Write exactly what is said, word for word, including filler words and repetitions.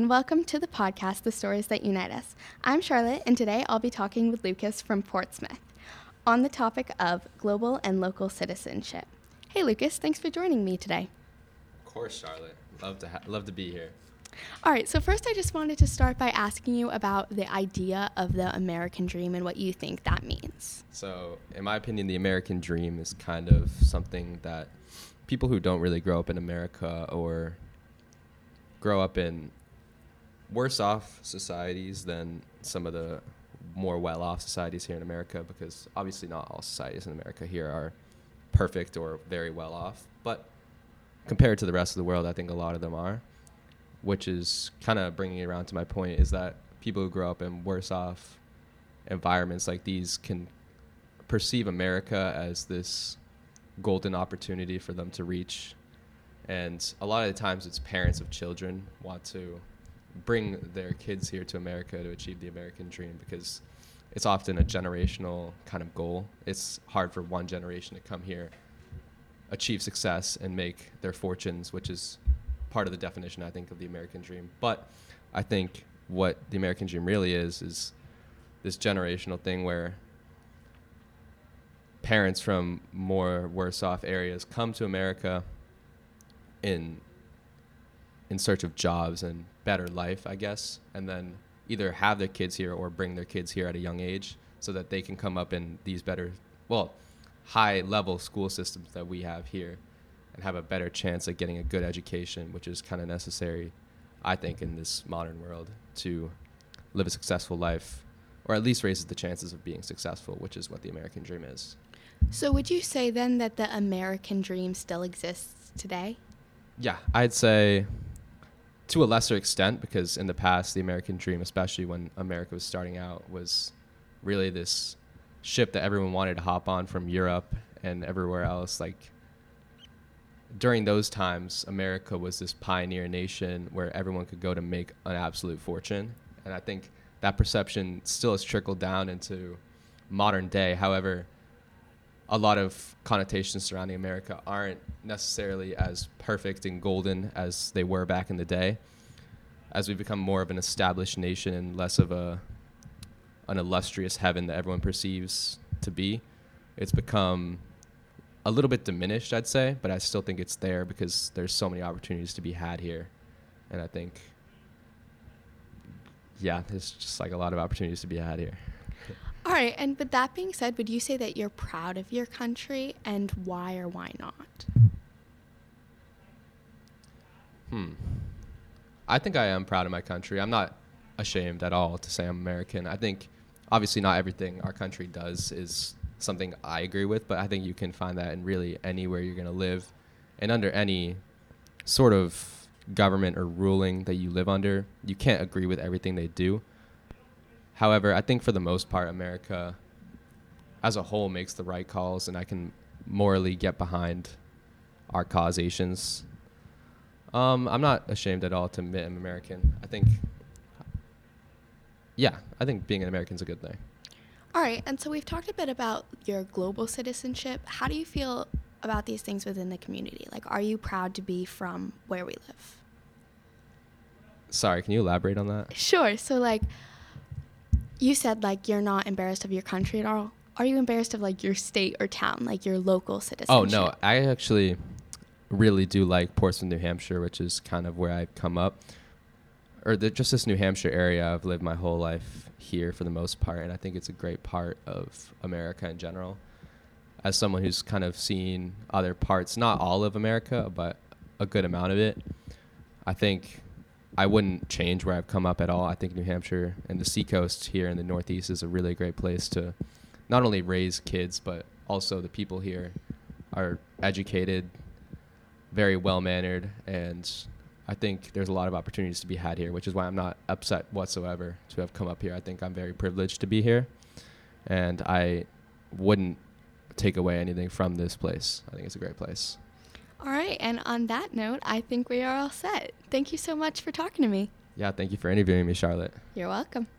and welcome to the podcast, The Stories That Unite Us. I'm Charlotte, and today I'll be talking with Lucas from Portsmouth on the topic of global and local citizenship. Hey, Lucas, thanks for joining me today. Of course, Charlotte. Love to ha- love to be here. All right, so first I just wanted to start by asking you about the idea of the American dream and what you think that means. So, in my opinion, the American dream is kind of something that people who don't really grow up in America or grow up in worse off societies than some of the more well-off societies here in America, because obviously not all societies in America here are perfect or very well off, but compared to the rest of the world, I think a lot of them are, which is kind of bringing it around to my point, is that people who grow up in worse off environments like these can perceive America as this golden opportunity for them to reach. And a lot of the times it's parents of children want to bring their kids here to America to achieve the American dream, because it's often a generational kind of goal. It's hard for one generation to come here, achieve success, and make their fortunes, which is part of the definition, I think, of the American dream. But I think what the American dream really is, is this generational thing where parents from more worse off areas come to America in in search of jobs and better life, I guess, and then either have their kids here or bring their kids here at a young age so that they can come up in these better, well, high-level school systems that we have here and have a better chance at getting a good education, which is kind of necessary, I think, in this modern world to live a successful life, or at least raises the chances of being successful, which is what the American dream is. So would you say then that the American dream still exists today? Yeah, I'd say to a lesser extent, because in the past, the American dream, especially when America was starting out, was really this ship that everyone wanted to hop on from Europe and everywhere else. Like, during those times, America was this pioneer nation where everyone could go to make an absolute fortune. And I think that perception still has trickled down into modern day. However, a lot of connotations surrounding America aren't necessarily as perfect and golden as they were back in the day. As we've become more of an established nation and less of a an illustrious heaven that everyone perceives to be, it's become a little bit diminished, I'd say, but I still think it's there because there's so many opportunities to be had here. And I think, yeah, there's just like a lot of opportunities to be had here. All right, and with that being said, would you say that you're proud of your country, and why or why not? Hmm. I think I am proud of my country. I'm not ashamed at all to say I'm American. I think obviously not everything our country does is something I agree with, but I think you can find that in really anywhere you're going to live and under any sort of government or ruling that you live under. You can't agree with everything they do. However, I think for the most part, America as a whole makes the right calls, and I can morally get behind our causations. Um, I'm not ashamed at all to admit I'm American. I think, yeah, I think being an American is a good thing. All right, and so we've talked a bit about your global citizenship. How do you feel about these things within the community? Like, are you proud to be from where we live? Sorry, can you elaborate on that? Sure. So, like, you said, like, you're not embarrassed of your country at all. Are you embarrassed of, like, your state or town, like your local citizenship? Oh, no. I actually really do like Portsmouth, New Hampshire, which is kind of where I've come up. Or the, just this New Hampshire area. I've lived my whole life here for the most part, and I think it's a great part of America in general. As someone who's kind of seen other parts, not all of America, but a good amount of it, I think I wouldn't change where I've come up at all. I think New Hampshire and the seacoast here in the Northeast is a really great place to not only raise kids, but also the people here are educated, very well-mannered, and I think there's a lot of opportunities to be had here, which is why I'm not upset whatsoever to have come up here. I think I'm very privileged to be here, and I wouldn't take away anything from this place. I think it's a great place. All right, and on that note, I think we are all set. Thank you so much for talking to me. Yeah, thank you for interviewing me, Charlotte. You're welcome.